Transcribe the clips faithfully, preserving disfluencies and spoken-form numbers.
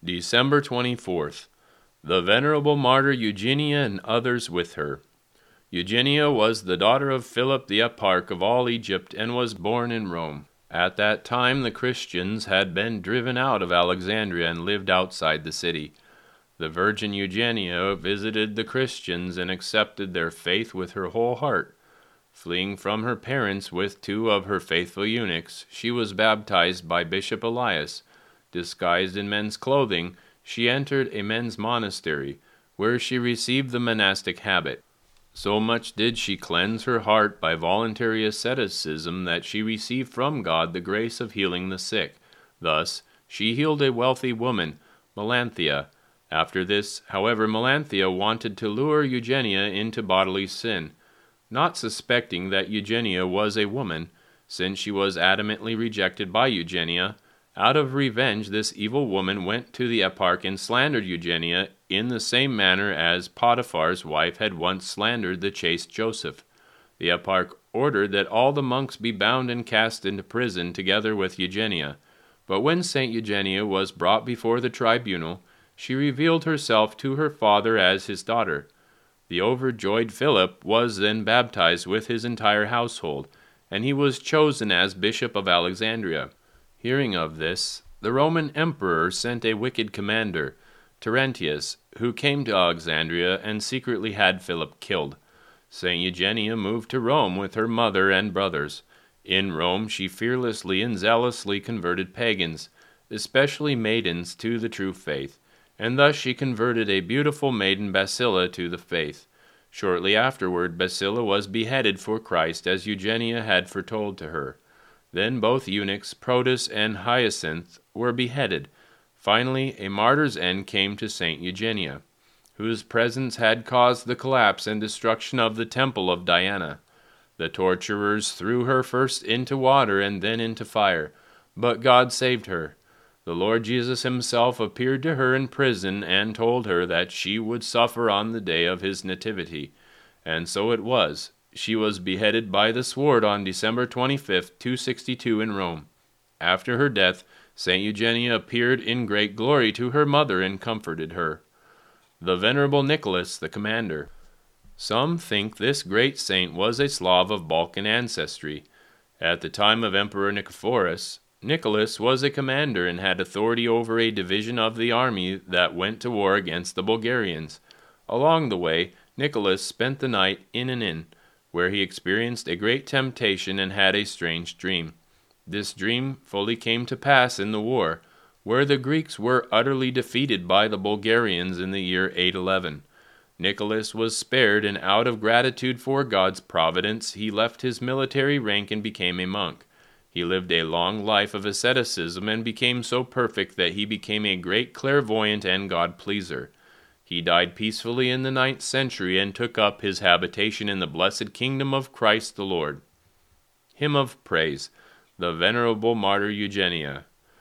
December twenty-fourth. The venerable martyr Eugenia and others with her. Eugenia was the daughter of Philip the Eparch of all Egypt and was born in Rome. At that time the Christians had been driven out of Alexandria and lived outside the city. The Virgin Eugenia visited the Christians and accepted their faith with her whole heart. Fleeing from her parents with two of her faithful eunuchs, she was baptized by Bishop Elias. Disguised in men's clothing, she entered a men's monastery, where she received the monastic habit. So much did she cleanse her heart by voluntary asceticism that she received from God the grace of healing the sick. Thus, she healed a wealthy woman, Melanthia. After this, however, Melanthia wanted to lure Eugenia into bodily sin. Not suspecting that Eugenia was a woman, since she was adamantly rejected by Eugenia, out of revenge this evil woman went to the eparch and slandered Eugenia in the same manner as Potiphar's wife had once slandered the chaste Joseph. The eparch ordered that all the monks be bound and cast into prison together with Eugenia. But when Saint Eugenia was brought before the tribunal, she revealed herself to her father as his daughter. The overjoyed Philip was then baptized with his entire household, and he was chosen as Bishop of Alexandria. Hearing of this, the Roman emperor sent a wicked commander, Terentius, who came to Alexandria and secretly had Philip killed. Saint Eugenia moved to Rome with her mother and brothers. In Rome she fearlessly and zealously converted pagans, especially maidens, to the true faith, and thus she converted a beautiful maiden Basilla to the faith. Shortly afterward Basilla was beheaded for Christ as Eugenia had foretold to her. Then both eunuchs, Protus and Hyacinth, were beheaded. Finally, a martyr's end came to Saint Eugenia, whose presence had caused the collapse and destruction of the temple of Diana. The torturers threw her first into water and then into fire, but God saved her. The Lord Jesus himself appeared to her in prison and told her that she would suffer on the day of his nativity. And so it was. She was beheaded by the sword on December twenty-fifth, two sixty-two in Rome. After her death, Saint Eugenia appeared in great glory to her mother and comforted her. The Venerable Nicholas the Commander. Some think this great saint was a Slav of Balkan ancestry. At the time of Emperor Nicephorus, Nicholas was a commander and had authority over a division of the army that went to war against the Bulgarians. Along the way, Nicholas spent the night in an inn, where he experienced a great temptation and had a strange dream. This dream fully came to pass in the war, where the Greeks were utterly defeated by the Bulgarians in the year eight eleven. Nicholas was spared, and out of gratitude for God's providence, he left his military rank and became a monk. He lived a long life of asceticism and became so perfect that he became a great clairvoyant and God-pleaser. He died peacefully in the ninth century and took up his habitation in the blessed kingdom of Christ the Lord. Hymn of Praise. The Venerable Martyr Eugenia.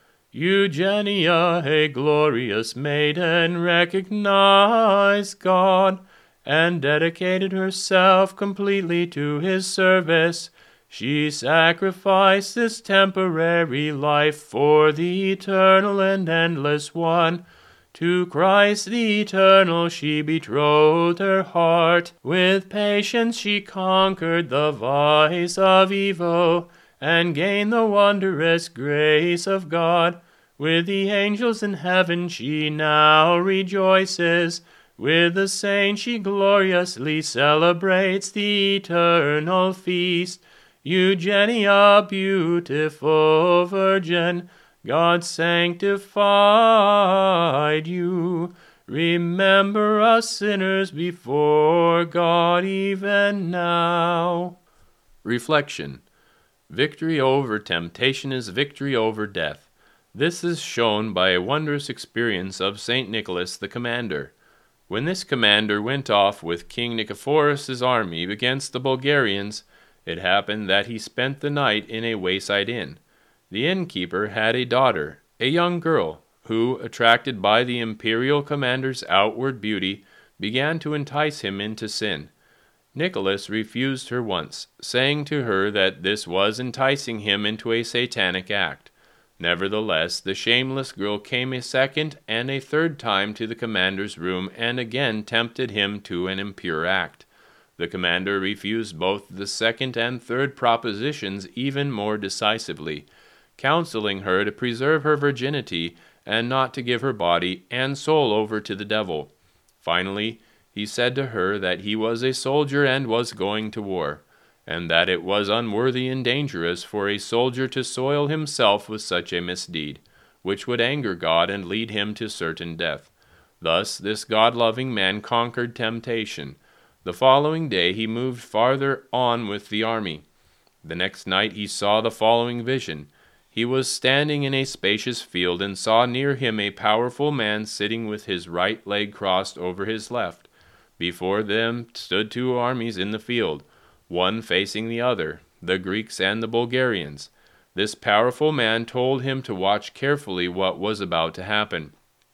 Eugenia, a glorious maiden, recognized God, and dedicated herself completely to his service. She sacrificed this temporary life for the eternal and endless one. To Christ the eternal she betrothed her heart. With patience she conquered the vice of evil, and gained the wondrous grace of God. With the angels in heaven she now rejoices. With the saints she gloriously celebrates the eternal feast. Eugenia, beautiful virgin, God sanctified you. Remember us sinners before God even now. Reflection. Victory over temptation is victory over death. This is shown by a wondrous experience of Saint Nicholas the Commander. When this commander went off with King Nicephorus' army against the Bulgarians, it happened that he spent the night in a wayside inn. The innkeeper had a daughter, a young girl, who, attracted by the imperial commander's outward beauty, began to entice him into sin. Nicholas refused her once, saying to her that this was enticing him into a satanic act. Nevertheless, the shameless girl came a second and a third time to the commander's room and again tempted him to an impure act. The commander refused both the second and third propositions even more decisively, counseling her to preserve her virginity and not to give her body and soul over to the devil. Finally, he said to her that he was a soldier and was going to war, and that it was unworthy and dangerous for a soldier to soil himself with such a misdeed, which would anger God and lead him to certain death. Thus this God-loving man conquered temptation. The following day he moved farther on with the army. The next night he saw the following vision. He was standing in a spacious field and saw near him a powerful man sitting with his right leg crossed over his left. Before them stood two armies in the field, one facing the other, the Greeks and the Bulgarians. This powerful man told him to watch carefully what was about to happen.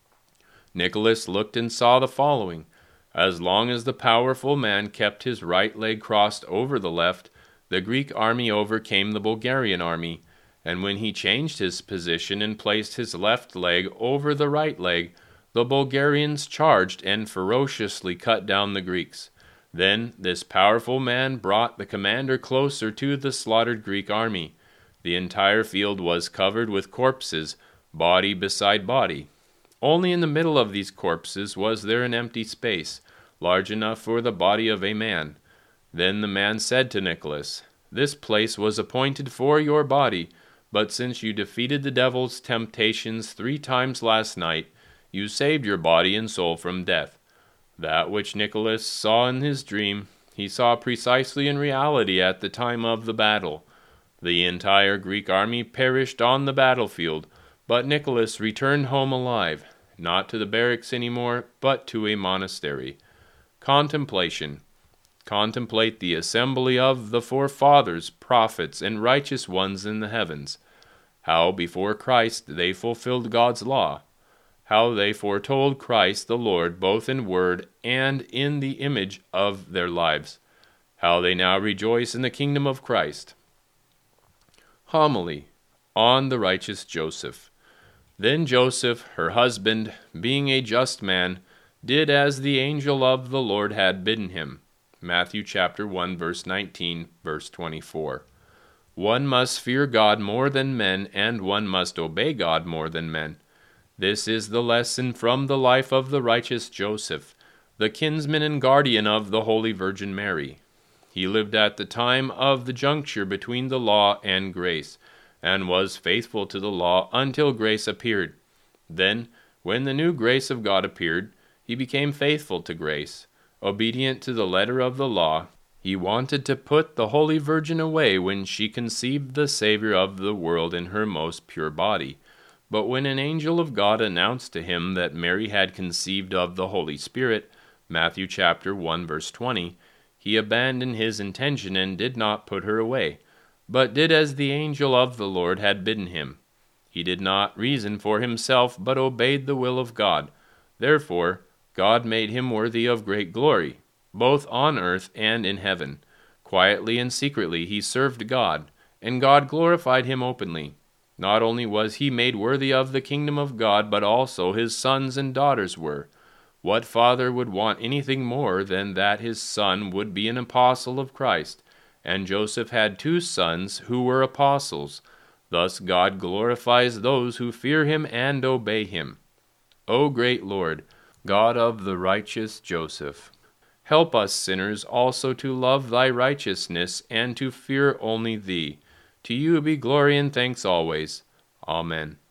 Nicholas looked and saw the following. As long as the powerful man kept his right leg crossed over the left, the Greek army overcame the Bulgarian army, and when he changed his position and placed his left leg over the right leg, the Bulgarians charged and ferociously cut down the Greeks. Then this powerful man brought the commander closer to the slaughtered Greek army. The entire field was covered with corpses, body beside body. Only in the middle of these corpses was there an empty space, large enough for the body of a man. Then the man said to Nicholas, "This place was appointed for your body, but since you defeated the devil's temptations three times last night, you saved your body and soul from death." That which Nicholas saw in his dream, he saw precisely in reality at the time of the battle. The entire Greek army perished on the battlefield, but Nicholas returned home alive, not to the barracks anymore, but to a monastery. Contemplation. Contemplate the assembly of the forefathers, prophets, and righteous ones in the heavens. How before Christ they fulfilled God's law. How they foretold Christ the Lord both in word and in the image of their lives. How they now rejoice in the kingdom of Christ. Homily on the righteous Joseph. Then Joseph, her husband, being a just man, did as the angel of the Lord had bidden him. Matthew chapter one, verse nineteen, verse twenty-four. One must fear God more than men, and one must obey God more than men. This is the lesson from the life of the righteous Joseph, the kinsman and guardian of the Holy Virgin Mary. He lived at the time of the juncture between the law and grace, and was faithful to the law until grace appeared. Then, when the new grace of God appeared, he became faithful to grace. Obedient to the letter of the law, he wanted to put the Holy Virgin away when she conceived the Savior of the world in her most pure body. But when an angel of God announced to him that Mary had conceived of the Holy Spirit, Matthew chapter one, verse twenty, he abandoned his intention and did not put her away, but did as the angel of the Lord had bidden him. He did not reason for himself, but obeyed the will of God. Therefore, God made him worthy of great glory, both on earth and in heaven. Quietly and secretly he served God, and God glorified him openly. Not only was he made worthy of the kingdom of God, but also his sons and daughters were. What father would want anything more than that his son would be an apostle of Christ? And Joseph had two sons who were apostles. Thus God glorifies those who fear him and obey him. O great Lord, God of the righteous Joseph, help us sinners also to love thy righteousness and to fear only thee. To you be glory and thanks always. Amen.